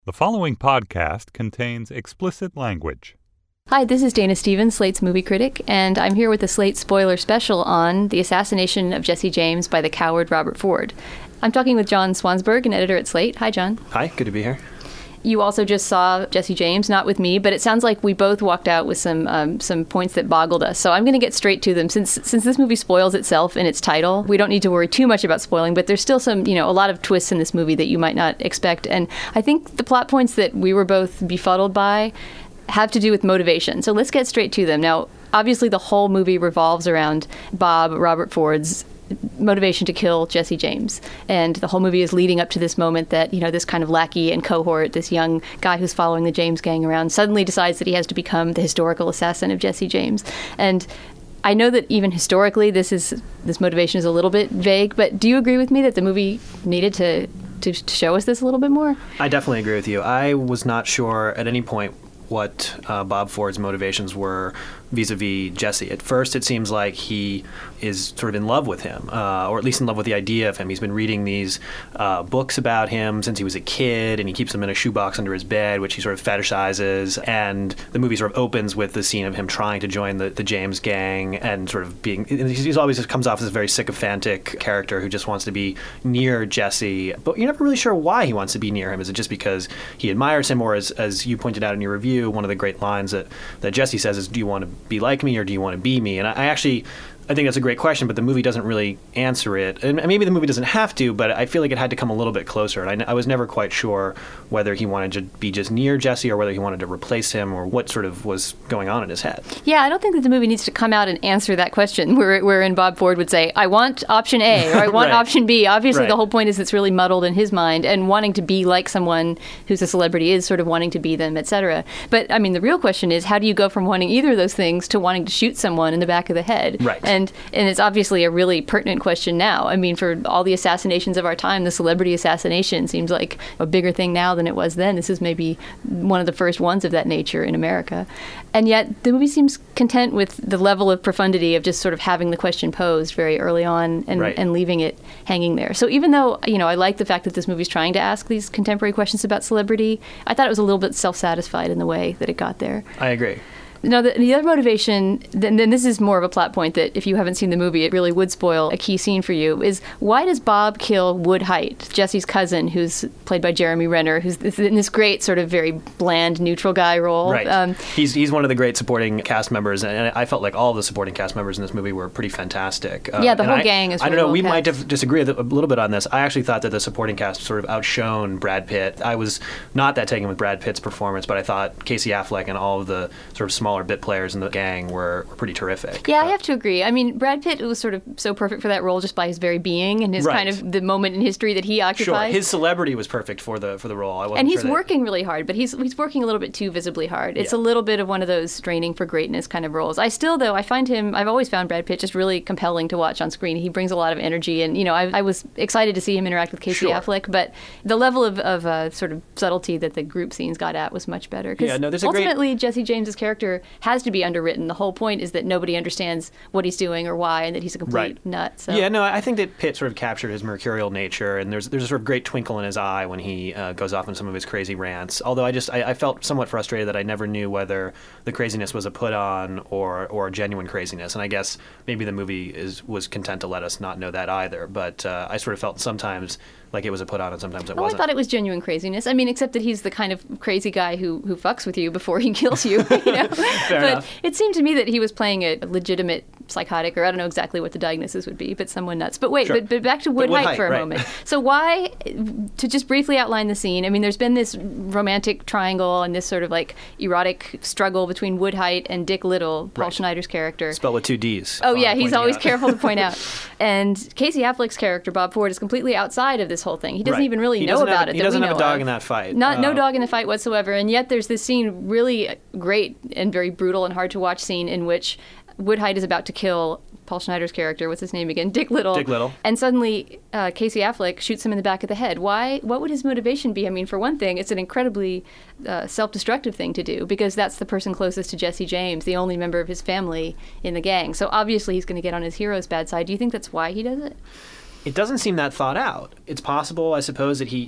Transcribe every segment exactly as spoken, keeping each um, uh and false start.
The following podcast contains explicit language. Hi, this is Dana Stevens, Slate's movie critic, and I'm here with a Slate spoiler special on the assassination of Jesse James by the coward Robert Ford. I'm talking with John Swansburg, an editor at Slate. Hi, John. Hi, good to be here. You also just saw Jesse James, not with me, but it sounds like we both walked out with some um, some points that boggled us. So I'm going to get straight to them. Since since this movie spoils itself in its title, we don't need to worry too much about spoiling, but there's still some, you know, a lot of twists in this movie that you might not expect. And I think the plot points that we were both befuddled by have to do with motivation. So let's get straight to them. Now, obviously, the whole movie revolves around Bob, Robert Ford's motivation to kill Jesse James. And the whole movie is leading up to this moment that, you know, this kind of lackey and cohort, this young guy who's following the James gang around, suddenly decides that he has to become the historical assassin of Jesse James. And I know that even historically, this is this motivation is a little bit vague, but do you agree with me that the movie needed to, to show us this a little bit more? I definitely agree with you. I was not sure at any point what uh, Bob Ford's motivations were vis-a-vis Jesse. At first, it seems like he is sort of in love with him, uh, or at least in love with the idea of him. He's been reading these uh, books about him since he was a kid, and he keeps them in a shoebox under his bed, which he sort of fetishizes. And the movie sort of opens with the scene of him trying to join the, the James gang and sort of being, he's always just comes off as a very sycophantic character who just wants to be near Jesse, but you're never really sure why he wants to be near him. Is it just because he admires him, or as, as you pointed out in your review, one of the great lines that, that Jesse says is, do you want to be like me or do you want to be me? And I, I actually, I think that's a great question, but the movie doesn't really answer it. And maybe the movie doesn't have to, but I feel like it had to come a little bit closer. And I, I was never quite sure whether he wanted to be just near Jesse or whether he wanted to replace him or what sort of was going on in his head. Yeah, I don't think that the movie needs to come out and answer that question, where, wherein Bob Ford would say, I want option A or I want right. option B. Obviously, right. the whole point is it's really muddled in his mind, and wanting to be like someone who's a celebrity is sort of wanting to be them, et cetera. But, I mean, the real question is, how do you go from wanting either of those things to wanting to shoot someone in the back of the head? Right. And, and it's obviously a really pertinent question now. I mean, for all the assassinations of our time, the celebrity assassination seems like a bigger thing now than it was then. This is maybe one of the first ones of that nature in America. And yet the movie seems content with the level of profundity of just sort of having the question posed very early on and, right. and leaving it hanging there. So even though, you know, I like the fact that this movie's trying to ask these contemporary questions about celebrity, I thought it was a little bit self-satisfied in the way that it got there. I agree. No, the, the other motivation, then, then this is more of a plot point that if you haven't seen the movie, it really would spoil a key scene for you, is why does Bob kill Wood Hite, Jesse's cousin, who's played by Jeremy Renner, who's in this great sort of very bland, neutral guy role. Right. Um, he's he's one of the great supporting cast members, and I felt like all the supporting cast members in this movie were pretty fantastic. Uh, yeah, the whole I, gang is really I don't know, well we cast. might have disagree a little bit on this. I actually thought that the supporting cast sort of outshone Brad Pitt. I was not that taken with Brad Pitt's performance, but I thought Casey Affleck and all of the sort of smaller bit players in the gang were, were pretty terrific. Yeah, I have to agree. I mean, Brad Pitt was sort of so perfect for that role just by his very being and his right. kind of the moment in history that he occupies. Sure, his celebrity was perfect for the for the role. I wasn't and he's sure that... working really hard, but he's he's working a little bit too visibly hard. It's yeah. a little bit of one of those straining for greatness kind of roles. I still, though, I find him, I've always found Brad Pitt just really compelling to watch on screen. He brings a lot of energy, and, you know, I, I was excited to see him interact with Casey sure. Affleck, but the level of, of uh, sort of subtlety that the group scenes got at was much better. Yeah, no, there's a ultimately, great... Jesse James's character has to be underwritten. The whole point is that nobody understands what he's doing or why, and that he's a complete right. nut. So. Yeah, no, I think that Pitt sort of captured his mercurial nature, and there's there's a sort of great twinkle in his eye when he uh, goes off on some of his crazy rants. Although I just I, I felt somewhat frustrated that I never knew whether the craziness was a put on or or genuine craziness, and I guess maybe the movie is was content to let us not know that either. But uh, I sort of felt sometimes like it was a put on and sometimes it oh, wasn't. I thought it was genuine craziness. I mean, except that he's the kind of crazy guy who, who fucks with you before he kills you. you know? Fair but enough. It seemed to me that he was playing a legitimate psychotic, or I don't know exactly what the diagnosis would be, but someone nuts. But wait, sure. but, but back to Wood, Wood Hite Hite for a right. moment. So why, to just briefly outline the scene, I mean, there's been this romantic triangle and this sort of like erotic struggle between Wood Hite and Dick Little, Paul right. Schneider's character. Spelled with two D's. Oh, yeah, he's pointing always out. careful to point out. And Casey Affleck's character, Bob Ford, is completely outside of this whole thing. He doesn't right. even really he know about have, it. He that doesn't we have a know dog of. in that fight. Not uh, no dog in the fight whatsoever. And yet there's this scene, really great and very brutal and hard to watch scene, in which Wood Hite is about to kill Paul Schneider's character, what's his name again? Dick Little. Dick Little. And suddenly uh, Casey Affleck shoots him in the back of the head. Why? What would his motivation be? I mean, for one thing, it's an incredibly uh, self-destructive thing to do, because that's the person closest to Jesse James, the only member of his family in the gang. So obviously he's going to get on his hero's bad side. Do you think that's why he does it? It doesn't seem that thought out. It's possible, I suppose, that he that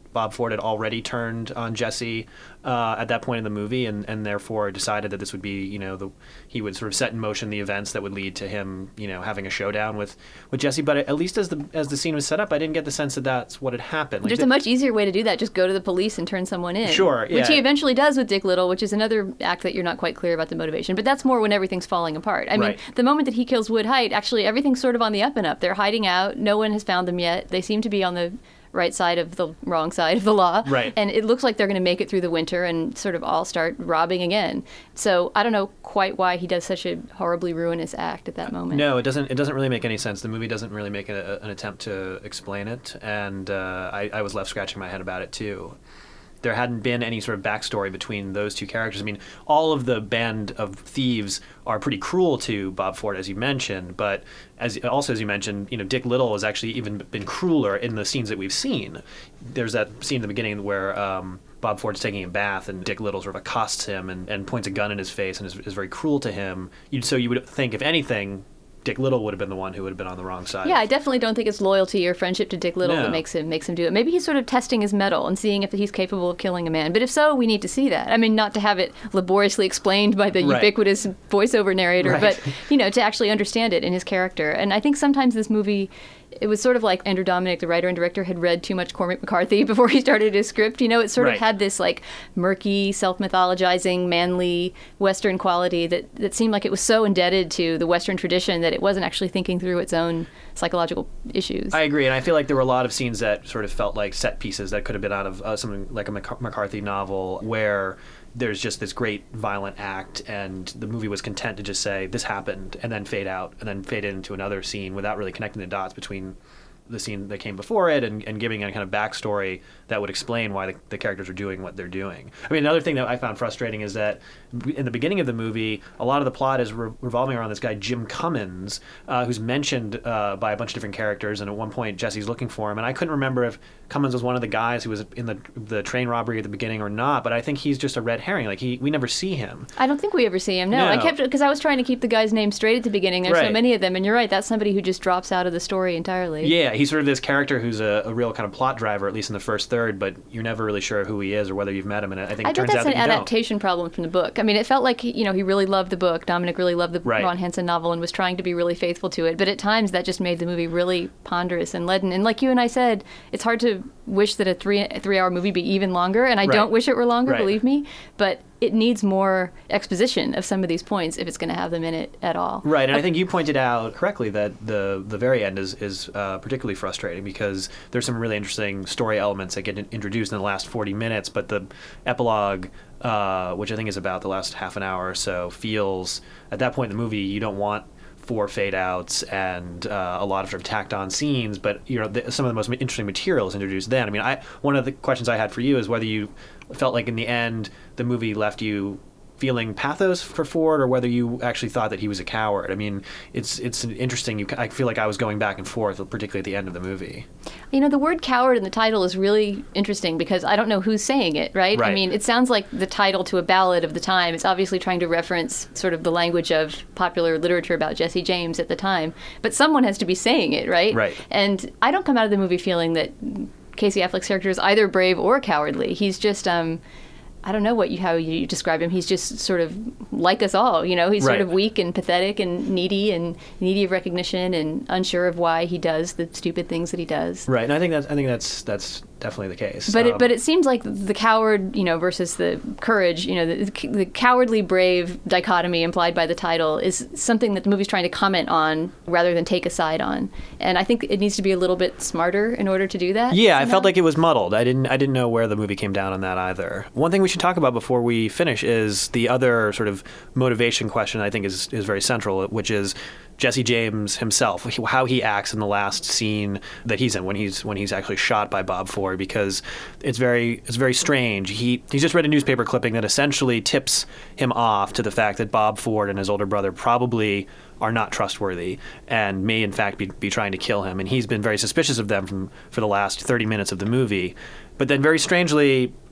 Bob Ford had already turned on Jesse uh, at that point in the movie, and, and therefore decided that this would be, you know, the he would sort of set in motion the events that would lead to him, you know, having a showdown with, with Jesse. But at least as the as the scene was set up, I didn't get the sense that that's what had happened. Like, There's the, a much easier way to do that. Just go to the police and turn someone in. Sure, yeah. Which he eventually does with Dick Little, which is another act that you're not quite clear about the motivation. But that's more when everything's falling apart. I mean, Right. the moment that he kills Wood Height, actually everything's sort of on the up and up. They're hiding out. No one has found them yet. They seem to be on the right side of the wrong side of the law. Right. And it looks like they're going to make it through the winter and sort of all start robbing again. So I don't know quite why he does such a horribly ruinous act at that moment. No, it doesn't. It doesn't really make any sense. The movie doesn't really make a, an attempt to explain it, and uh, I, I was left scratching my head about it too. There hadn't been any sort of backstory between those two characters. I mean, all of the band of thieves are pretty cruel to Bob Ford, as you mentioned, but as also as you mentioned, you know, Dick Little has actually even been crueler in the scenes that we've seen. There's that scene in the beginning where um, Bob Ford's taking a bath and Dick Little sort of accosts him and, and points a gun in his face and is, is very cruel to him. You'd, so you would think, if anything, Dick Little would have been the one who would have been on the wrong side. Yeah, I definitely don't think it's loyalty or friendship to Dick Little No. that makes him makes him do it. Maybe he's sort of testing his mettle and seeing if he's capable of killing a man. But if so, we need to see that. I mean, not to have it laboriously explained by the Right. ubiquitous voiceover narrator, Right. but, you know, to actually understand it in his character. And I think sometimes this movie, it was sort of like Andrew Dominic, the writer and director, had read too much Cormac McCarthy before he started his script. You know, it sort Right. of had this like murky, self-mythologizing, manly Western quality that, that seemed like it was so indebted to the Western tradition that it wasn't actually thinking through its own psychological issues. I agree, and I feel like there were a lot of scenes that sort of felt like set pieces that could have been out of uh, something like a Mac- McCarthy novel, where there's just this great violent act, and the movie was content to just say, this happened, and then fade out, and then fade into another scene without really connecting the dots between the scene that came before it and, and giving a kind of backstory that would explain why the, the characters are doing what they're doing. I mean, another thing that I found frustrating is that in the beginning of the movie, a lot of the plot is re- revolving around this guy, Jim Cummins, uh, who's mentioned uh, by a bunch of different characters, and at one point Jesse's looking for him, and I couldn't remember if Cummins was one of the guys who was in the the train robbery at the beginning or not, but I think he's just a red herring. Like, he we never see him. I don't think we ever see him. No, No. I kept because I was trying to keep the guy's name straight at the beginning. There's so Right. many of them, and you're right. That's somebody who just drops out of the story entirely. Yeah, he's sort of this character who's a, a real kind of plot driver, at least in the first third, but you're never really sure who he is or whether you've met him, and I think I it bet turns that's out an that you adaptation problem from the book. I mean, it felt like you know he really loved the book. Dominic really loved the Right. Ron Hansen novel and was trying to be really faithful to it. But at times that just made the movie really ponderous and leaden. And like you and I said, it's hard to wish that a three a three hour movie be even longer. And I Right. don't wish it were longer, Right. believe me. But it needs more exposition of some of these points if it's going to have them in it at all. Right, and I think you pointed out correctly that the the very end is is uh, particularly frustrating because there's some really interesting story elements that get in- introduced in the last forty minutes, but the epilogue, uh, which I think is about the last half an hour or so, feels at that point in the movie you don't want four fade outs and uh, a lot of sort of tacked on scenes, but you know the, some of the most interesting material is introduced then. I mean, I one of the questions I had for you is whether you felt like in the end the movie left you feeling pathos for Ford, or whether you actually thought that he was a coward. I mean, it's it's an interesting. You, I feel like I was going back and forth, particularly at the end of the movie. You know, the word coward in the title is really interesting because I don't know who's saying it, right? Right. I mean, it sounds like the title to a ballad of the time. It's obviously trying to reference sort of the language of popular literature about Jesse James at the time. But someone has to be saying it, right? Right. And I don't come out of the movie feeling that Casey Affleck's character is either brave or cowardly. He's just... um I don't know what you how you describe him. He's just sort of like us all, you know. He's Right. sort of weak and pathetic and needy and needy of recognition and unsure of why he does the stupid things that he does. Right, and I think that's I think that's that's definitely the case. But Um, it but it seems like the coward, you know, versus the courage, you know, the, the cowardly brave dichotomy implied by the title is something that the movie's trying to comment on rather than take a side on. And I think it needs to be a little bit smarter in order to do that. Yeah, I somehow. felt like it was muddled. I didn't I didn't know where the movie came down on that either. One thing we should talk about before we finish is the other sort of motivation question I think is is very central, which is Jesse James himself, how he acts in the last scene that he's in when he's when he's actually shot by Bob Ford, because it's very it's very strange. He he's just read a newspaper clipping that essentially tips him off to the fact that Bob Ford and his older brother probably are not trustworthy and may in fact be, be trying to kill him, and he's been very suspicious of them from for the last thirty minutes of the movie. But then very strangely,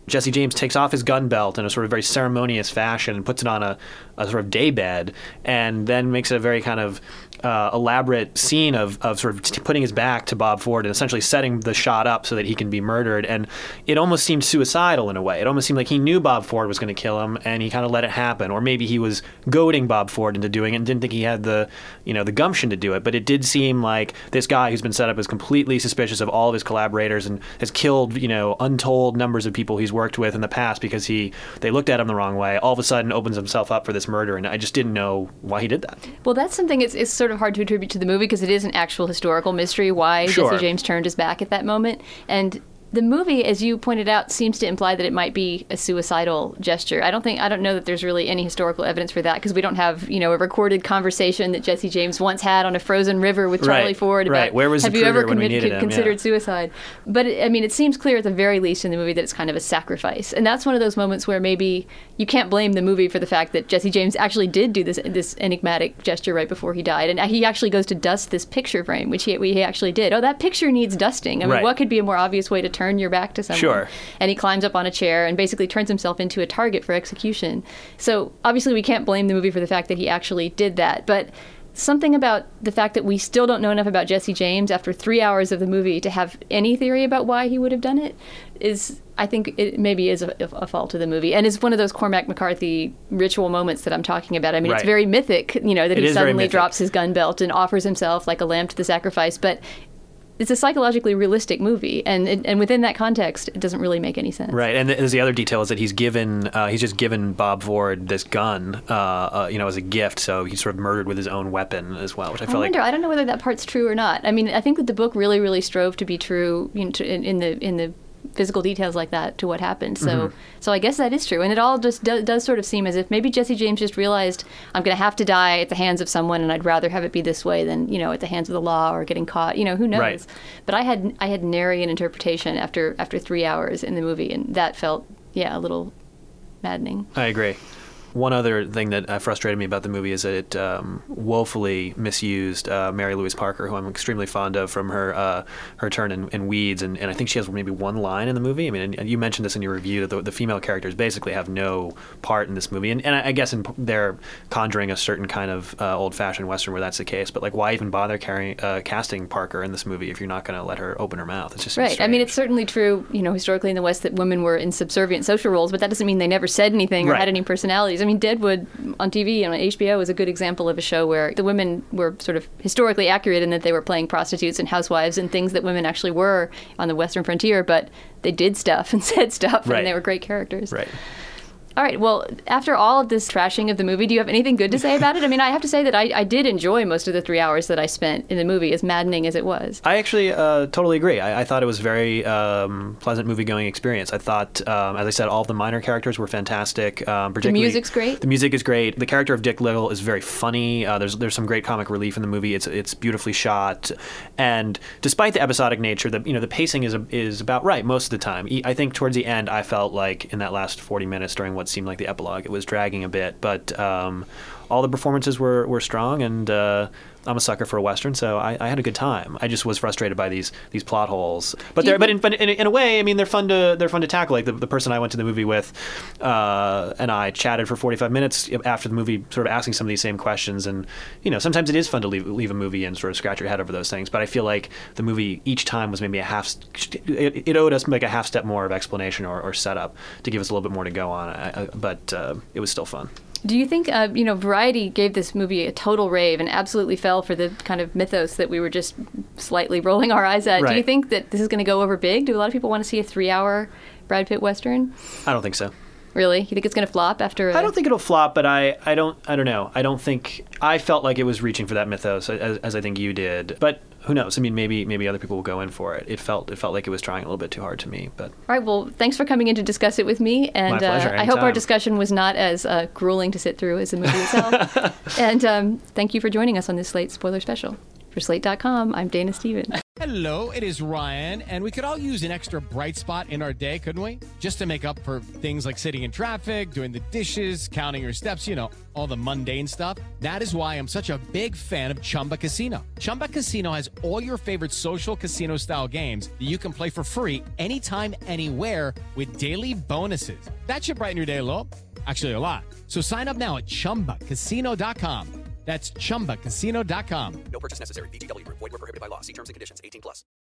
Jesse James takes off his gun belt in a sort of very ceremonious fashion and puts it on a, a sort of daybed, and then makes it a very kind of uh, elaborate scene of, of sort of t- putting his back to Bob Ford and essentially setting the shot up so that he can be murdered. And it almost seemed suicidal in a way. It almost seemed like he knew Bob Ford was going to kill him, and he kind of let it happen. Or maybe he was goading Bob Ford into doing it and didn't think he had the, you know, the gumption to do it. But it did seem like this guy who's been set up as completely suspicious of all of his collaborators and has killed, you know, untold numbers of people he's worked with in the past because he they looked at him the wrong way, all of a sudden opens himself up for this murder. And I just didn't know why he did that. Well, that's something it's, it's sort of hard to attribute to the movie because it is an actual historical mystery why Sure. Jesse James turned his back at that moment. And the movie, as you pointed out, seems to imply that it might be a suicidal gesture. I don't think I don't know that there's really any historical evidence for that because we don't have, you know, a recorded conversation that Jesse James once had on a frozen river with Charlie Right, Ford about right. Where was the have you ever recruiter when we committed, needed him? considered Yeah. suicide. But it, I mean, it seems clear at the very least in the movie that it's kind of a sacrifice, and that's one of those moments where maybe you can't blame the movie for the fact that Jesse James actually did do this this enigmatic gesture right before he died, and he actually goes to dust this picture frame, which he, he actually did. Oh, that picture needs dusting. I mean, Right. what could be a more obvious way to turn your back to someone? Sure. And he climbs up on a chair and basically turns himself into a target for execution. So obviously we can't blame the movie for the fact that he actually did that. But something about the fact that we still don't know enough about Jesse James after three hours of the movie to have any theory about why he would have done it is, I think, it maybe is a, a fault of the movie. And it's one of those Cormac McCarthy ritual moments that I'm talking about. I mean, Right. it's very mythic, you know, that It he is very suddenly mythic. drops his gun belt and offers himself like a lamb to the sacrifice. But it's a psychologically realistic movie, and it, and within that context, it doesn't really make any sense. Right, and there's the other detail is that he's given uh, he's just given Bob Ford this gun, uh, uh, you know, as a gift. So he's sort of murdered with his own weapon as well, which I I felt wonder. like I don't know whether that part's true or not. I mean, I think that the book really, really strove to be true, you know, to, in, in the in the physical details like that to what happened. So, Mm-hmm. so I guess that is true, and it all just do, does sort of seem as if maybe Jesse James just realized I'm going to have to die at the hands of someone, and I'd rather have it be this way than, you know, at the hands of the law or getting caught. You know, who knows? Right. But I had I had nary an interpretation after after three hours in the movie, and that felt yeah a little maddening. I agree. One other thing that uh, frustrated me about the movie is that it um, woefully misused uh, Mary Louise Parker, who I'm extremely fond of from her uh, her turn in, in Weeds, and, and I think she has maybe one line in the movie. I mean, and, and you mentioned this in your review that the, the female characters basically have no part in this movie, and, and I guess in, they're conjuring a certain kind of uh, old-fashioned Western where that's the case. But like, why even bother carrying, uh, casting Parker in this movie if you're not going to let her open her mouth? It's just Right. strange. I mean, it's certainly true, you know, historically in the West that women were in subservient social roles, but that doesn't mean they never said anything or Right. had any personalities. I mean, Deadwood on T V and on H B O is a good example of a show where the women were sort of historically accurate in that they were playing prostitutes and housewives and things that women actually were on the Western frontier, but they did stuff and said stuff, Right. and they were great characters. Right. All right. Well, after all of this trashing of the movie, do you have anything good to say about it? I mean, I have to say that I, I did enjoy most of the three hours that I spent in the movie, as maddening as it was. I actually uh, totally agree. I, I thought it was a very um, pleasant movie-going experience. I thought, um, as I said, all of the minor characters were fantastic. Um, particularly, music's great? The music is great. The character of Dick Little is very funny. Uh, there's there's some great comic relief in the movie. It's it's beautifully shot, and despite the episodic nature, the you know the pacing is a, is about right most of the time. I think towards the end, I felt like in that last forty minutes during what seemed like the epilogue, it was dragging a bit, but um, all the performances were, were strong, and uh, I'm a sucker for a Western, so I, I had a good time. I just was frustrated by these these plot holes, but Do you they're but, in, think- but in, in a way, I mean, they're fun to they're fun to tackle. Like the, the person I went to the movie with, uh, and I chatted for forty-five minutes after the movie, sort of asking some of these same questions. And you know, sometimes it is fun to leave leave a movie and sort of scratch your head over those things. But I feel like the movie each time was maybe a half. It, it owed us like a half step more of explanation or, or setup to give us a little bit more to go on. I, I, but uh, it was still fun. Do you think, uh, you know, Variety gave this movie a total rave and absolutely fell for the kind of mythos that we were just slightly rolling our eyes at? Right. Do you think that this is going to go over big? Do a lot of people want to see a three-hour Brad Pitt Western? I don't think so. Really? You think it's going to flop after a... I don't think it'll flop, but I, I don't I don't know. I don't think I felt like it was reaching for that mythos as, as I think you did. But who knows? I mean, maybe maybe other people will go in for it. It felt it felt like it was trying a little bit too hard to me. But All right, well, thanks for coming in to discuss it with me. And My pleasure, uh, I hope our anytime. discussion was not as uh, grueling to sit through as the movie itself. And um, thank you for joining us on this Slate Spoiler Special. For Slate dot com, I'm Dana Stevens. Hello, it is Ryan, and we could all use an extra bright spot in our day, couldn't we? Just to make up for things like sitting in traffic, doing the dishes, counting your steps, you know, all the mundane stuff. That is why I'm such a big fan of Chumba Casino. Chumba Casino has all your favorite social casino-style games that you can play for free anytime, anywhere with daily bonuses. That should brighten your day a little. Actually, a lot. So sign up now at chumba casino dot com. That's chumba casino dot com. No purchase necessary. V G W Group. Void where prohibited by law. See terms and conditions. eighteen plus.